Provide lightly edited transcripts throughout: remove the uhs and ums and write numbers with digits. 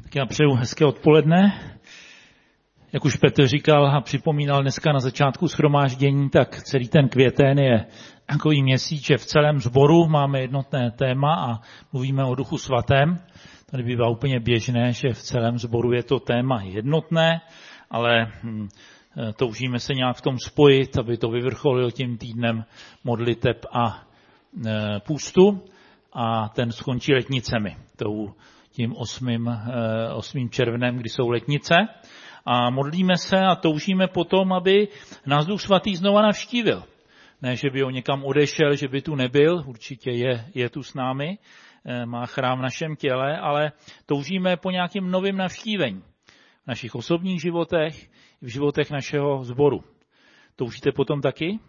Tak já přeju hezké odpoledne. Jak už Petr říkal a připomínal dneska na začátku shromáždění, tak celý ten květen je takový měsíc, že v celém sboru máme jednotné téma a mluvíme o Duchu svatém. Tady bývá úplně běžné, že v celém sboru je to téma jednotné, ale toužíme se nějak v tom spojit, aby to vyvrcholilo tím týdnem modliteb a půstu a ten skončí letnicemi, tím 8. červnem, kdy jsou letnice. A modlíme se a toužíme potom, aby nás Duch svatý znova navštívil. Ne, že by on někam odešel, že by tu nebyl, určitě je tu s námi, má chrám v našem těle, ale toužíme po nějakým novým navštívení v našich osobních životech i v životech našeho sboru. Toužíte potom taky?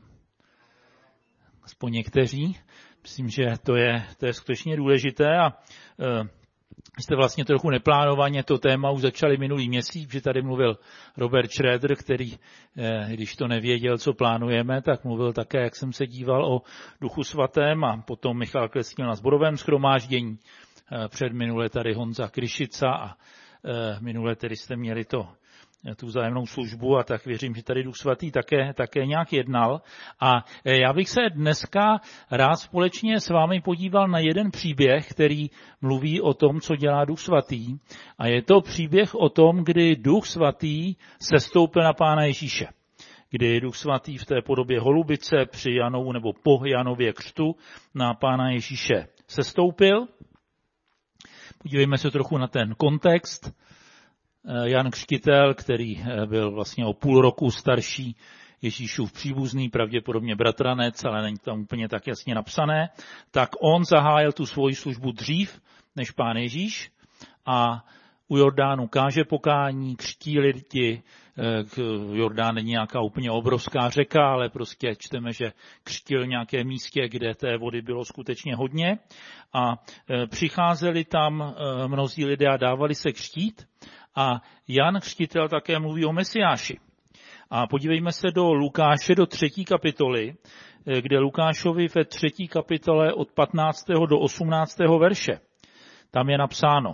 Aspoň někteří. Myslím, že to je skutečně důležité a jste vlastně trochu neplánovaně to téma už začali minulý měsíc, že tady mluvil Robert Schroeder, který, když to nevěděl, co plánujeme, tak mluvil také, jak jsem se díval, o Duchu svatém a potom Michal Klesnil na sborovém shromáždění. Předminule tady Honza Kryšica a minule tedy jste měli tu vzájemnou službu a tak věřím, že tady Duch svatý také nějak jednal. A já bych se dneska rád společně s vámi podíval na jeden příběh, který mluví o tom, co dělá Duch svatý. A je to příběh o tom, kdy Duch svatý sestoupil na Pána Ježíše. Kdy Duch svatý v té podobě holubice při Janovu nebo po Janově křtu na Pána Ježíše sestoupil. Podívejme se trochu na ten kontext. Jan Křtitel, který byl vlastně o půl roku starší Ježíšův příbuzný, pravděpodobně bratranec, ale není tam úplně tak jasně napsané, tak on zahájil tu svoji službu dřív než Pán Ježíš a u Jordánu káže pokání, křtí lidi. Jordán není nějaká úplně obrovská řeka, ale prostě čteme, že křtil nějaké místě, kde té vody bylo skutečně hodně a přicházeli tam mnozí lidé a dávali se křtít. A Jan Křtitel také mluví o Mesiáši. A podívejme se do Lukáše, do 3. kapitoly, kde Lukášovi ve 3. kapitole od 15. do 18. verše. Tam je napsáno.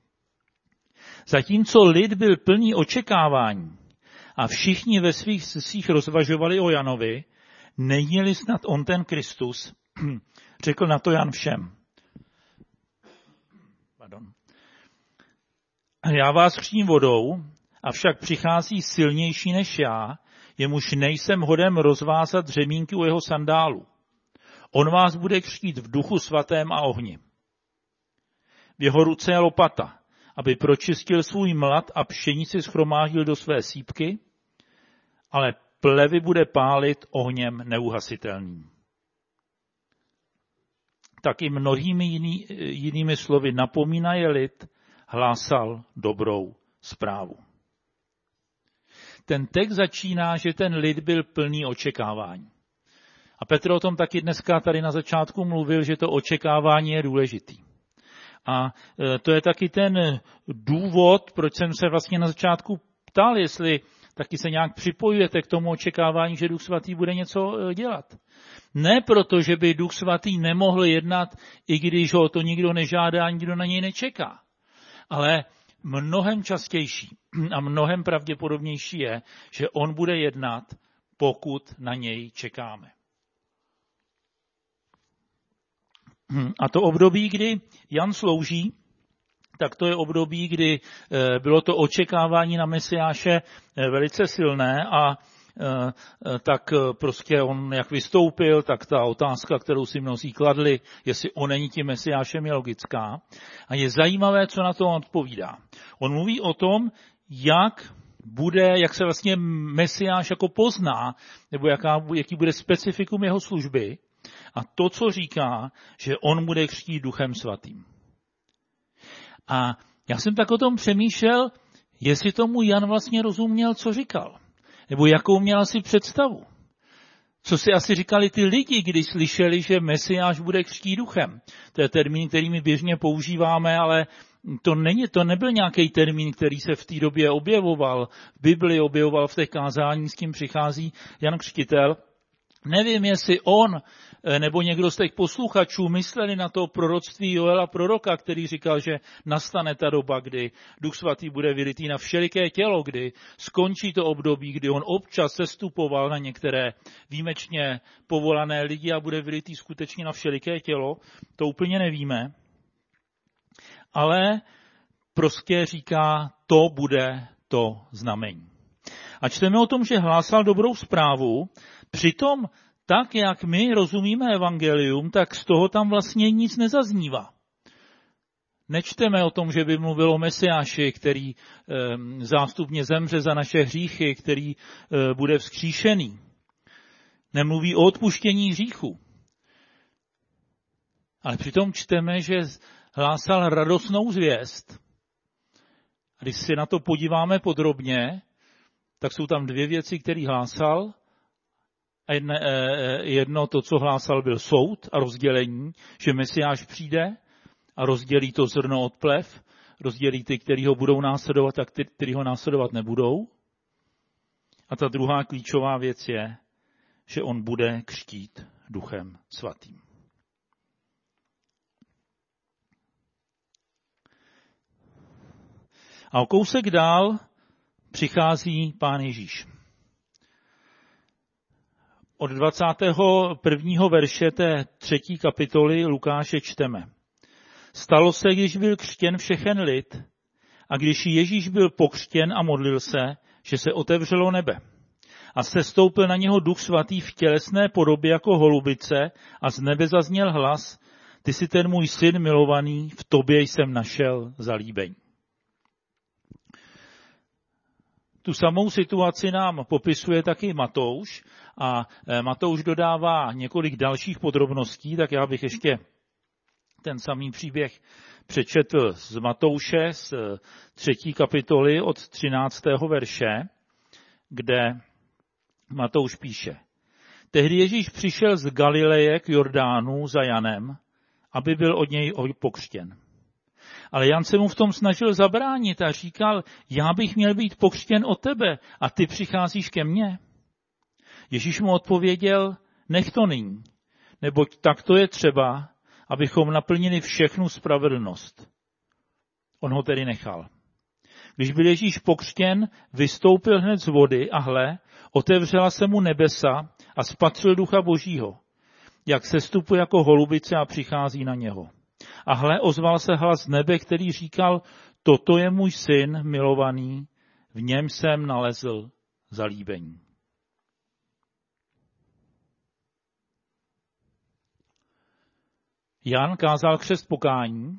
Zatímco lid byl plný očekávání a všichni ve svých srdcích rozvažovali o Janovi, není-li snad on ten Kristus, řekl na to Jan všem. Já vás křtím vodou, avšak přichází silnější než já, jemuž nejsem hoden rozvázat řemínky u jeho sandálu. On vás bude křtít v Duchu svatém a ohni. V jeho ruce je lopata, aby pročistil svůj mlad a pšenici shromáždil do své sýpky, ale plevy bude pálit ohněm neuhasitelným. Tak i mnohými jinými slovy napomínaje lid, hlásal dobrou zprávu. Ten text začíná, že ten lid byl plný očekávání. A Petr o tom taky dneska tady na začátku mluvil, že to očekávání je důležitý. A to je taky ten důvod, proč jsem se vlastně na začátku ptal, jestli taky se nějak připojujete k tomu očekávání, že Duch svatý bude něco dělat. Ne proto, že by Duch svatý nemohl jednat, i když ho to nikdo nežádá a nikdo na něj nečeká. Ale mnohem častější a mnohem pravděpodobnější je, že on bude jednat, pokud na něj čekáme. A to období, kdy Jan slouží, tak to je období, kdy bylo to očekávání na Mesiáše velice silné a tak prostě on jak vystoupil, tak ta otázka, kterou si mnozí kladli, jestli on není tím Mesiášem, je logická. A je zajímavé, co na to on odpovídá. On mluví o tom, jak se vlastně Mesiáš jako pozná, nebo jaký bude specifikum jeho služby. A to, co říká, že on bude křtít Duchem svatým. A já jsem tak o tom přemýšlel, jestli tomu Jan vlastně rozuměl, co říkal. Nebo jakou měl asi představu. Co si asi říkali ty lidi, když slyšeli, že Mesiáš bude křtít duchem. To je termín, který my běžně používáme, ale to nebyl nějaký termín, který se v té době objevoval. V Bibli objevoval v těch kázání, s tím přichází Jan Křtitel. Nevím, jestli on nebo někdo z těch posluchačů mysleli na to proroctví Joela proroka, který říkal, že nastane ta doba, kdy Duch Svatý bude vylitý na všeliké tělo, kdy skončí to období, kdy on občas sestupoval na některé výjimečně povolané lidi a bude vylitý skutečně na všeliké tělo, to úplně nevíme. Ale prostě říká, to bude to znamení. A čteme o tom, že hlásal dobrou zprávu, přitom tak, jak my rozumíme evangelium, tak z toho tam vlastně nic nezaznívá. Nečteme o tom, že by mluvil o Mesiáši, který zástupně zemře za naše hříchy, který bude vzkříšený. Nemluví o odpuštění hříchu. Ale přitom čteme, že hlásal radostnou zvěst. A když si na to podíváme podrobně, tak jsou tam dvě věci, které hlásal. Jedno to, co hlásal, byl soud a rozdělení, že Mesiáš přijde a rozdělí to zrno od plev, rozdělí ty, kteří ho budou následovat a kteří ho následovat nebudou. A ta druhá klíčová věc je, že on bude křtít Duchem Svatým. A o kousek dál přichází Pán Ježíš. Od 21. verše té 3. kapitoly Lukáše čteme. Stalo se, když byl křtěn všechen lid, a když Ježíš byl pokřtěn a modlil se, že se otevřelo nebe. A sestoupil na něho Duch Svatý v tělesné podobě jako holubice a z nebe zazněl hlas, ty jsi ten můj syn milovaný, v tobě jsem našel zalíbení. Tu samou situaci nám popisuje taky Matouš a Matouš dodává několik dalších podrobností, tak já bych ještě ten samý příběh přečetl z Matouše z 3. kapitoly od 13. verše, kde Matouš píše. Tehdy Ježíš přišel z Galileje k Jordánu za Janem, aby byl od něj pokřtěn. Ale Jan se mu v tom snažil zabránit a říkal, já bych měl být pokřtěn od tebe a ty přicházíš ke mně. Ježíš mu odpověděl, nech to nyní, neboť tak to je třeba, abychom naplnili všechnu spravedlnost. On ho tedy nechal. Když byl Ježíš pokřtěn, vystoupil hned z vody a hle, otevřela se mu nebesa a spatřil Ducha Božího, jak sestupuje jako holubice a přichází na něho. A hle, ozval se hlas z nebe, který říkal, toto je můj syn milovaný, v něm jsem nalezl zalíbení. Jan kázal křest pokání,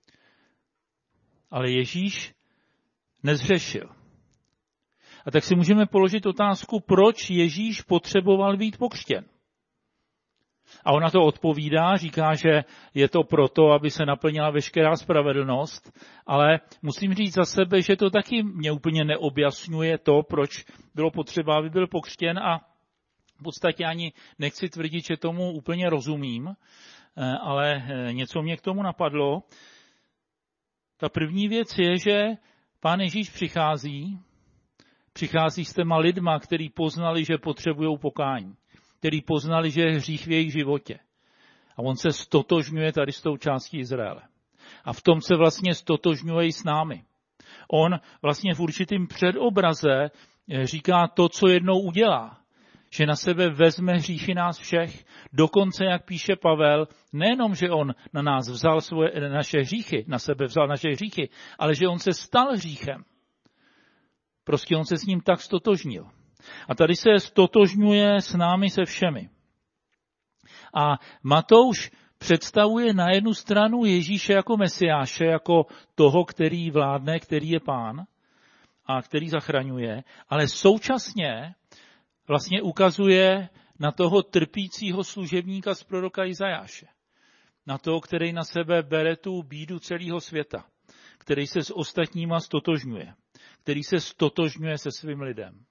ale Ježíš nezřešil. A tak si můžeme položit otázku, proč Ježíš potřeboval být pokřtěn. A ona to odpovídá, říká, že je to proto, aby se naplnila veškerá spravedlnost, ale musím říct za sebe, že to taky mě úplně neobjasňuje to, proč bylo potřeba, aby byl pokřtěn a v podstatě ani nechci tvrdit, že tomu úplně rozumím, ale něco mě k tomu napadlo. Ta první věc je, že Pán Ježíš přichází s těma lidma, který poznali, že potřebují pokání, který poznali, že je hřích v jejich životě. A on se stotožňuje tady s tou částí Izraele. A v tom se vlastně stotožňuje i s námi. On vlastně v určitým předobraze říká to, co jednou udělá. Že na sebe vezme hříchy nás všech, dokonce, jak píše Pavel, nejenom, že on na nás vzal naše hříchy, na sebe vzal naše hříchy, ale že on se stal hříchem. Prostě on se s ním tak stotožnil. A tady se stotožňuje s námi se všemi. A Matouš představuje na jednu stranu Ježíše jako Mesiáše, jako toho, který vládne, který je Pán a který zachraňuje, ale současně vlastně ukazuje na toho trpícího služebníka z proroka Izajáše. Na toho, který na sebe bere tu bídu celého světa, který se s ostatníma stotožňuje, který se stotožňuje se svým lidem.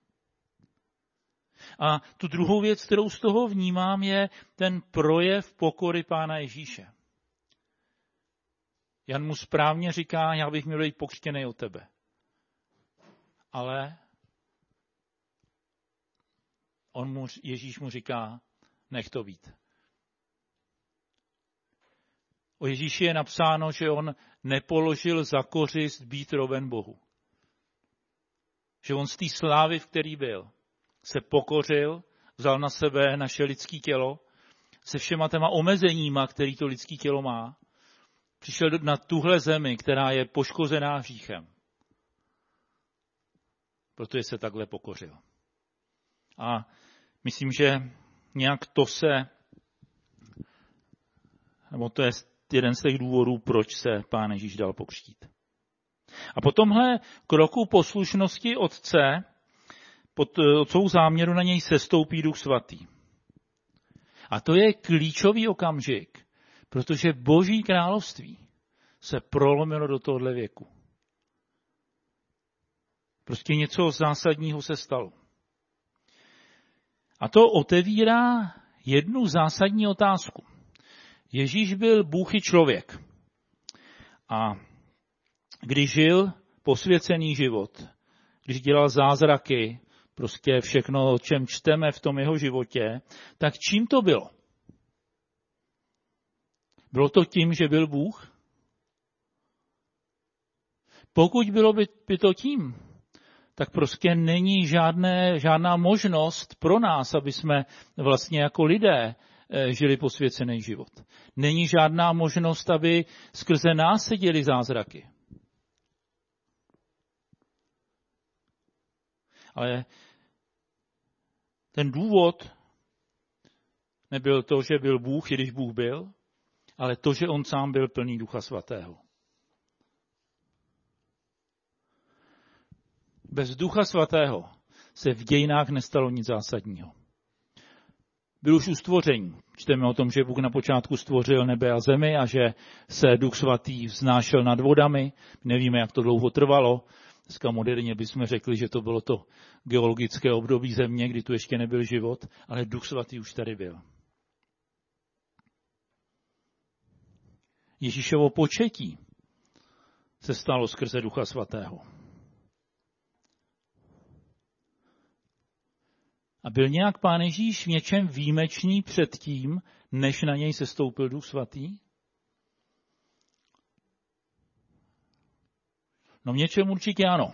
A tu druhou věc, kterou z toho vnímám, je ten projev pokory Pána Ježíše. Jan mu správně říká, já bych měl být pokřtěný od tebe. Ale Ježíš mu říká, nech to být. O Ježíši je napsáno, že on nepoložil za kořist být roven Bohu. Že on z té slávy, v který byl, se pokořil, vzal na sebe naše lidské tělo, se všema těma omezeníma, který to lidské tělo má, přišel na tuhle zemi, která je poškozená hříchem. Protože se takhle pokořil. A myslím, že nějak to je jeden z těch důvodů, proč se Pán Ježíš dal pokřtít. A po tomhle kroku poslušnosti Otce, pod otcovou záměru na něj sestoupí Duch Svatý. A to je klíčový okamžik, protože Boží království se prolomilo do tohohle věku. Prostě něco zásadního se stalo. A to otevírá jednu zásadní otázku. Ježíš byl Bůh i člověk. A když žil posvěcený život, když dělal zázraky, prostě všechno, o čem čteme v tom jeho životě, tak čím to bylo? Bylo to tím, že byl Bůh? Pokud bylo by to tím, tak prostě není žádná možnost pro nás, aby jsme vlastně jako lidé žili posvěcený život. Není žádná možnost, aby skrze nás se děly zázraky. Ale ten důvod nebyl to, že byl Bůh, i když Bůh byl, ale to, že on sám byl plný Ducha Svatého. Bez Ducha Svatého se v dějinách nestalo nic zásadního. Byl už u stvoření. Čteme o tom, že Bůh na počátku stvořil nebe a zemi a že se Duch Svatý vznášel nad vodami. Nevíme, jak to dlouho trvalo. Dneska moderně bychom řekli, že to bylo to geologické období země, kdy tu ještě nebyl život, ale Duch Svatý už tady byl. Ježíšovo početí se stalo skrze Ducha Svatého. A byl nějak Pán Ježíš v něčem výjimečný předtím, než na něj sestoupil Duch Svatý? No v něčem určitě ano.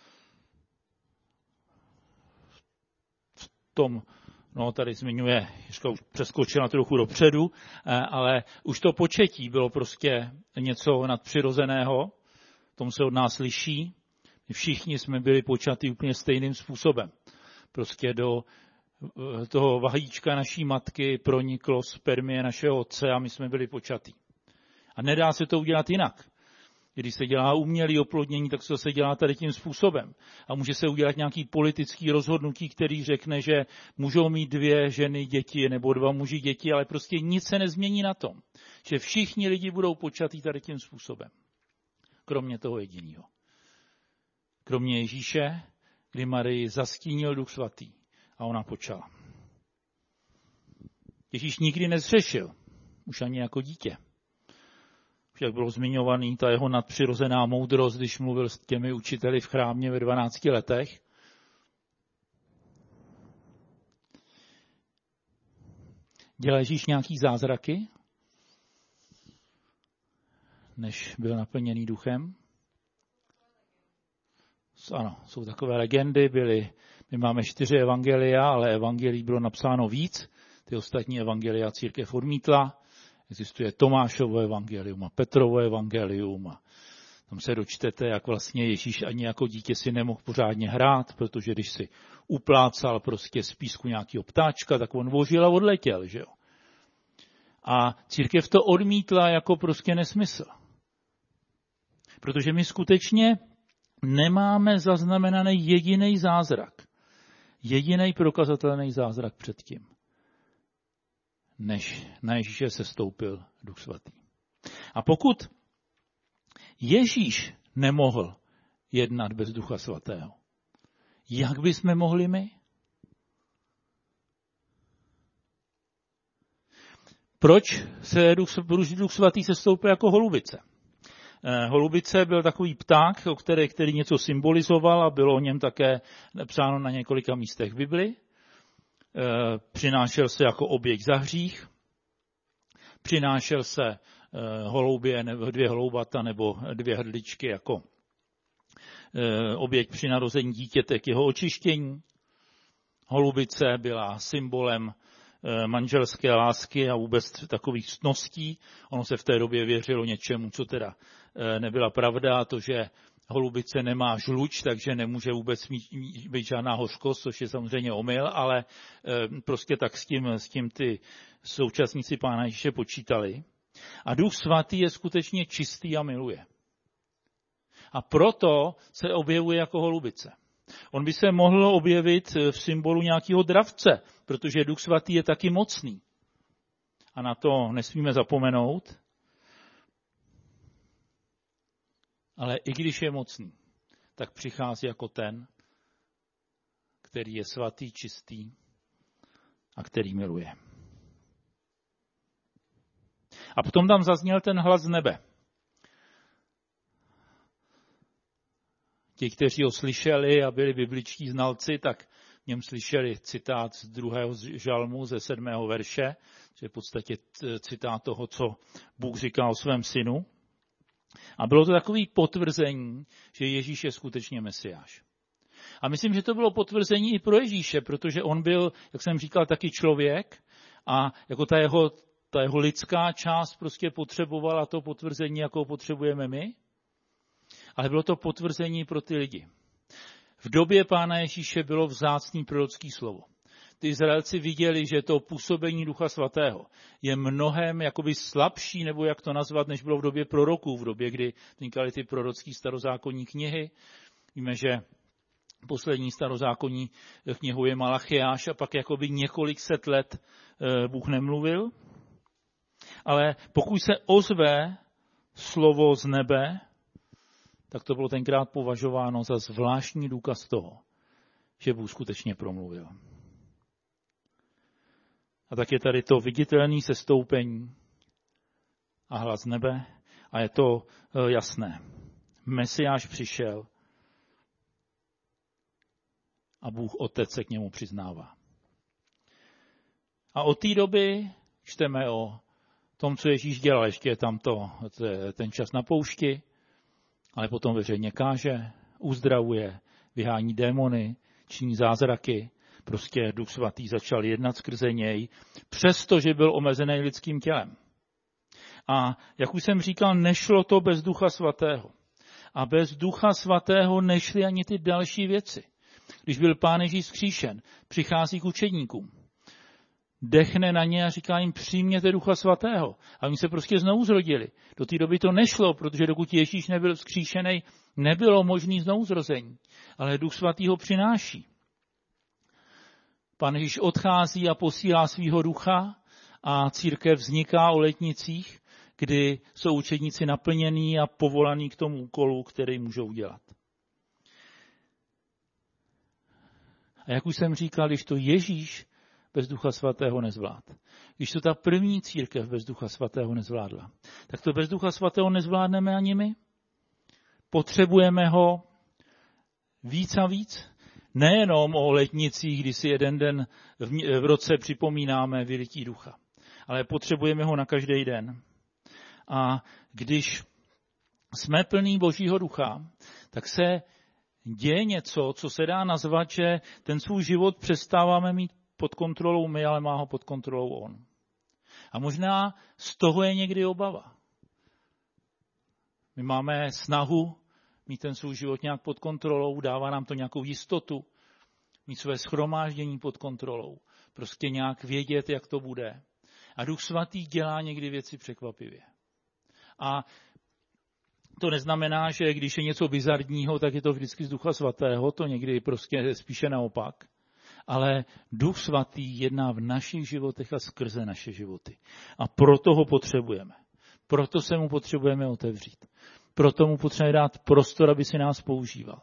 V tom, tady zmiňuje, Jiřka už přeskočila trochu dopředu, ale už to početí bylo prostě něco nadpřirozeného, v tom se od nás liší. Všichni jsme byli počatí úplně stejným způsobem. Prostě do toho vajíčka naší matky proniklo spermie našeho otce a my jsme byli počatí. A nedá se to udělat jinak. Když se dělá umělé oplodnění, tak to se dělá tady tím způsobem. A může se udělat nějaký politický rozhodnutí, který řekne, že můžou mít 2 ženy děti nebo 2 muži děti, ale prostě nic se nezmění na tom, že všichni lidi budou počatí tady tím způsobem. Kromě toho jediného. Kromě Ježíše, kdy Marii zastínil Duch Svatý a ona počala. Ježíš nikdy nezřešil, už ani jako dítě. Jak bylo zmiňovaný, ta jeho nadpřirozená moudrost, když mluvil s těmi učiteli v chrámě ve 12 letech. Dělal Ježíš nějaký zázraky, než byl naplněný duchem? Ano, jsou takové legendy, my máme 4 evangelia, ale evangelií bylo napsáno víc, ty ostatní evangelia církev odmítla. Existuje Tomášovo evangelium a Petrovo evangelium a tam se dočtete, jak vlastně Ježíš ani jako dítě si nemohl pořádně hrát, protože když si uplácal prostě z písku nějakého ptáčka, tak on vožil a odletěl, že jo. A církev to odmítla jako prostě nesmysl. Protože my skutečně nemáme zaznamenaný jediný zázrak. Jediný prokazatelný zázrak předtím, než na Ježíše sestoupil Duch Svatý. A pokud Ježíš nemohl jednat bez Ducha Svatého, jak bychom mohli my? Proč se Duch Svatý sestoupil jako holubice? Holubice byl takový pták, který něco symbolizoval a bylo o něm také napsáno na několika místech v Bibli. Přinášel se jako oběť za hřích, přinášel se holoubě, nebo 2 holoubata nebo 2 hrdličky jako oběť při narození dítěte k jeho očištění. Holubice byla symbolem manželské lásky a vůbec takových ctností. Ono se v té době věřilo něčemu, co teda nebyla pravda, to, že holubice nemá žluč, takže nemůže vůbec být žádná hořkost, což je samozřejmě omyl, ale prostě tak s tím ty současníci Pána Ježíše počítali. A Duch Svatý je skutečně čistý a miluje. A proto se objevuje jako holubice. On by se mohl objevit v symbolu nějakého dravce, protože Duch Svatý je taky mocný. A na to nesmíme zapomenout. Ale i když je mocný, tak přichází jako ten, který je svatý, čistý a který miluje. A potom tam zazněl ten hlas z nebe. Ti, kteří ho slyšeli a byli bibličtí znalci, tak v něm slyšeli citát z 2. žalmu ze 7. verše, což je v podstatě citát toho, co Bůh říká o svém synu. A bylo to takové potvrzení, že Ježíš je skutečně Mesiáš. A myslím, že to bylo potvrzení i pro Ježíše, protože on byl, jak jsem říkal, taky člověk a jako ta jeho lidská část prostě potřebovala to potvrzení, jakou potřebujeme my. Ale bylo to potvrzení pro ty lidi. V době Pána Ježíše bylo vzácný prorocký slovo. Ty Izraelci viděli, že to působení Ducha Svatého je mnohem jakoby slabší, nebo jak to nazvat, než bylo v době proroků, v době, kdy vznikaly ty prorocké starozákonní knihy. Víme, že poslední starozákonní knihou je Malachiáš a pak jakoby několik set let Bůh nemluvil. Ale pokud se ozve slovo z nebe, tak to bylo tenkrát považováno za zvláštní důkaz toho, že Bůh skutečně promluvil. A tak je tady to viditelné sestoupení a hlas nebe a je to jasné. Mesiáš přišel a Bůh Otec se k němu přiznává. A od té doby čteme o tom, co Ježíš dělal. Ještě je tam ten čas na poušti, ale potom veřejně káže, uzdravuje, vyhání démony, činí zázraky. Prostě Duch Svatý začal jednat skrze něj, přestože byl omezený lidským tělem. A jak už jsem říkal, nešlo to bez Ducha Svatého. A bez Ducha Svatého nešly ani ty další věci. Když byl Pán Ježíš vzkříšen, přichází k učedníkům. Dechne na ně a říká jim, přijměte Ducha Svatého. A oni se prostě znovu zrodili. Do té doby to nešlo, protože dokud Ježíš nebyl vzkříšený, nebylo možné znovuzrození. Ale Duch Svatý ho přináší. Pán Ježíš odchází a posílá svýho ducha a církev vzniká o letnicích, kdy jsou učedníci naplnění a povolaní k tomu úkolu, který můžou dělat. A jak už jsem říkal, když to Ježíš bez Ducha Svatého nezvlád, když to ta první církev bez Ducha Svatého nezvládla, tak to bez Ducha Svatého nezvládneme ani my. Potřebujeme ho víc a víc. Nejenom o letnicích, kdy si jeden den v roce připomínáme vylití ducha, ale potřebujeme ho na každý den. A když jsme plní Božího ducha, tak se děje něco, co se dá nazvat, že ten svůj život přestáváme mít pod kontrolou my, ale má ho pod kontrolou on. A možná z toho je někdy obava. My máme snahu mít ten svůj život nějak pod kontrolou, dává nám to nějakou jistotu, mít své shromáždění pod kontrolou, prostě nějak vědět, jak to bude. A Duch Svatý dělá někdy věci překvapivě. A to neznamená, že když je něco bizarního, tak je to vždycky z Ducha Svatého, to někdy prostě je spíše naopak. Ale Duch Svatý jedná v našich životech a skrze naše životy. A proto ho potřebujeme. Proto se mu potřebujeme otevřít. Proto mu potřebujeme dát prostor, aby si nás používal.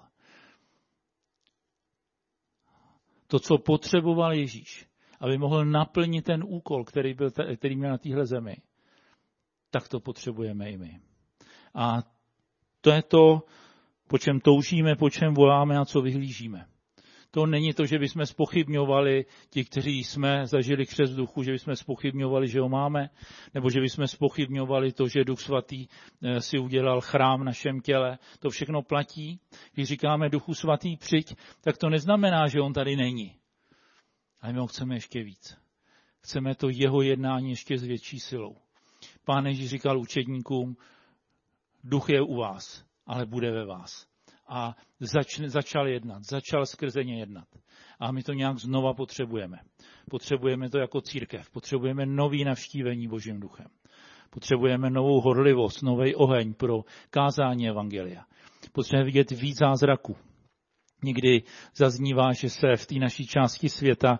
To, co potřeboval Ježíš, aby mohl naplnit ten úkol, který měl na téhle zemi, tak to potřebujeme i my. A to je to, po čem toužíme, po čem voláme a co vyhlížíme. To není to, že bychom zpochybňovali ti, kteří jsme zažili křest duchu, že bychom zpochybňovali, že ho máme, nebo že bychom zpochybňovali to, že Duch Svatý si udělal chrám v našem těle. To všechno platí. Když říkáme Duchu Svatý přijď, tak to neznamená, že on tady není. Ale my ho chceme ještě víc. Chceme to jeho jednání ještě s větší silou. Pán Ježíš říkal učedníkům, duch je u vás, ale bude ve vás. A začal jednat, začal skrze ně jednat. A my to nějak znova potřebujeme. Potřebujeme to jako církev. Potřebujeme nový navštívení Božím duchem. Potřebujeme novou horlivost, nový oheň pro kázání evangelia. Potřebujeme vidět víc zázraků. Někdy zaznívá, že se v té naší části světa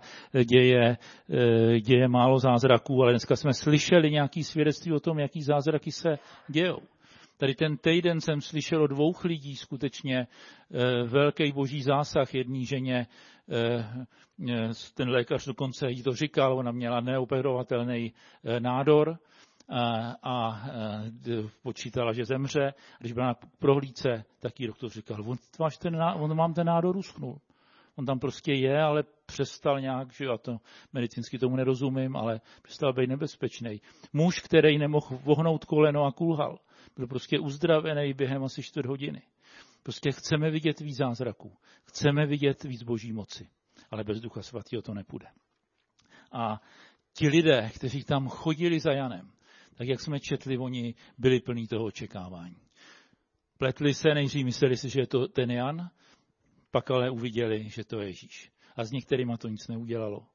děje málo zázraků, ale dneska jsme slyšeli nějaké svědectví o tom, jaký zázraky se dějou. Tady ten týden jsem slyšel o 2 lidí skutečně velký boží zásah. Jedné ženě, ten lékař dokonce jí to říkal, ona měla neoperovatelný nádor a počítala, že zemře. Když byla na prohlídce, tak jí doktor říkal, on vám ten nádor uschnul. On tam prostě je, ale přestal nějak, že já to medicínsky tomu nerozumím, ale přestal být nebezpečný. Muž, který nemohl vohnout koleno a kulhal, byl prostě uzdravený během asi 4 hodiny. Prostě chceme vidět víc zázraků. Chceme vidět víc boží moci. Ale bez Ducha Svatého to nepůjde. A ti lidé, kteří tam chodili za Janem, tak jak jsme četli, oni byli plní toho očekávání. Pletli se, nejdřív mysleli si, že je to ten Jan, pak ale uviděli, že to je Ježíš. A s některýma to nic neudělalo.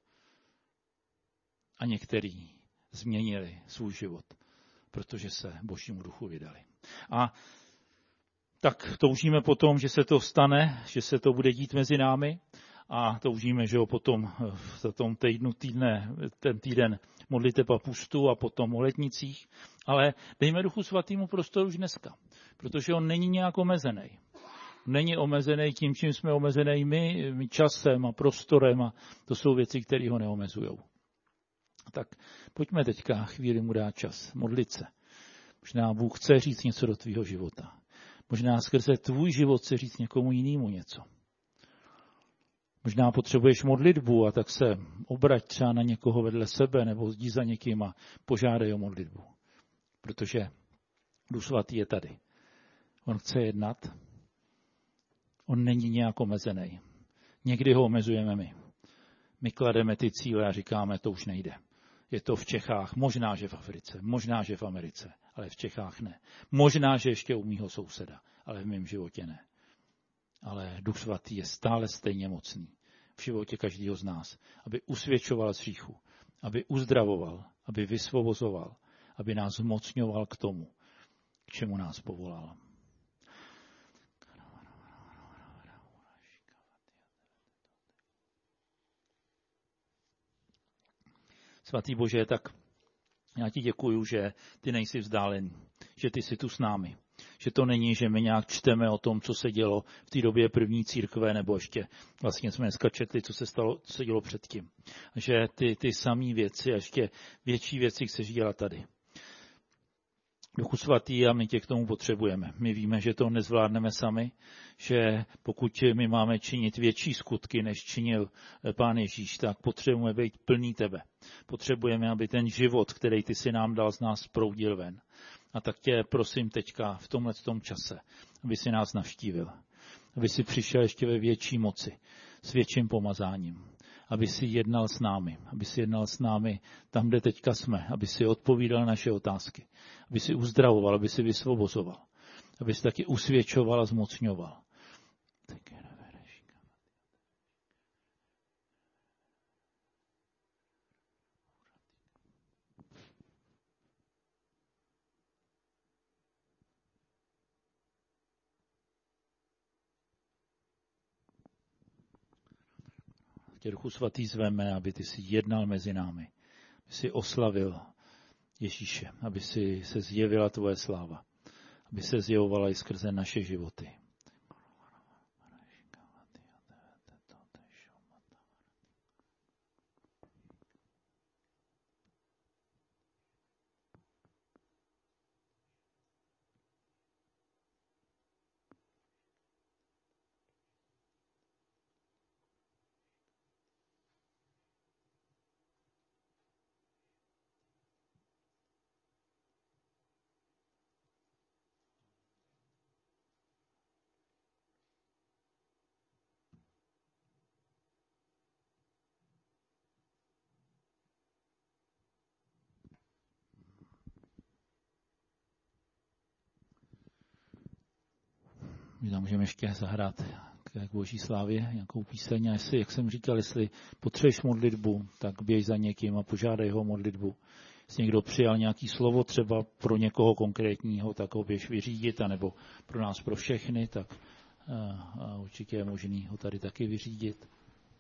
A některý změnili svůj život, protože se Božímu duchu vydali. A tak toužíme potom, že se to stane, že se to bude dít mezi námi a toužíme, že ho potom v tom ten týden modliteb a pustu a potom o letnicích, ale dejme Duchu Svatýmu prostor už dneska, protože on není nějak omezený. Není omezený tím, čím jsme omezený my časem a prostorem a to jsou věci, které ho neomezují. Tak pojďme teďka chvíli mu dát čas, modlit se. Možná Bůh chce říct něco do tvýho života. Možná skrze tvůj život chce říct někomu jinému něco. Možná potřebuješ modlitbu a tak se obrať třeba na někoho vedle sebe nebo jdi za někým a požádej o modlitbu. Protože Duch Svatý je tady. On chce jednat. On není nějak omezený. Někdy ho omezujeme my. My klademe ty cíle a říkáme, to už nejde. Je to v Čechách, možná, že v Africe, možná, že v Americe, ale v Čechách ne. Možná, že ještě u mýho souseda, ale v mém životě ne. Ale Duch Svatý je stále stejně mocný v životě každého z nás, aby usvědčoval z hříchu, aby uzdravoval, aby vysvobozoval, aby nás zmocňoval k tomu, k čemu nás povolal. Svatý Bože, tak já ti děkuju, že ty nejsi vzdálený, že ty jsi tu s námi. Že to není, že my nějak čteme o tom, co se dělo v té době první církve, nebo ještě vlastně jsme dneska četli, co se dělo předtím. Že ty samé věci a ještě větší věci chceš dělat tady. Duchu Svatý a my tě k tomu potřebujeme. My víme, že to nezvládneme sami, že pokud my máme činit větší skutky, než činil Pán Ježíš, tak potřebujeme být plný tebe. Potřebujeme, aby ten život, který ty si nám dal, z nás proudil ven. A tak tě prosím teďka v tomhletom čase, aby si nás navštívil. Aby si přišel ještě ve větší moci, s větším pomazáním. Aby si jednal s námi. Aby si jednal s námi tam, kde teďka jsme. Aby si odpovídal naše otázky. Aby si uzdravoval, aby si vysvobozoval. Aby si taky usvědčoval a zmocňoval. Tě, Duchu Svatý, zveme, aby ty si jednal mezi námi. Aby si oslavil Ježíše. Aby si se zjevila tvoje sláva. Aby se zjevovala i skrze naše životy. My tam můžeme ještě zahrát k Boží slávě nějakou píseň. A jestli, jak jsem říkal, jestli potřebuješ modlitbu, tak běž za někým a požádej ho o modlitbu. Jestli někdo přijal nějaký slovo třeba pro někoho konkrétního, tak ho běž vyřídit, anebo pro nás, pro všechny, tak určitě je možný ho tady taky vyřídit.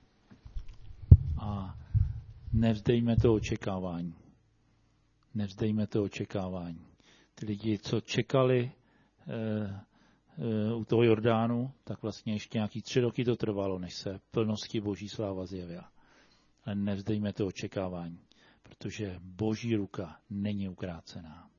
A nevzdejme to očekávání. Nevzdejme to očekávání. Ty lidi, co čekali u toho Jordánu, tak vlastně ještě nějaký 3 roky to trvalo, než se plnosti Boží sláva zjevila. Ale nevzdejme to očekávání, protože Boží ruka není ukrácená.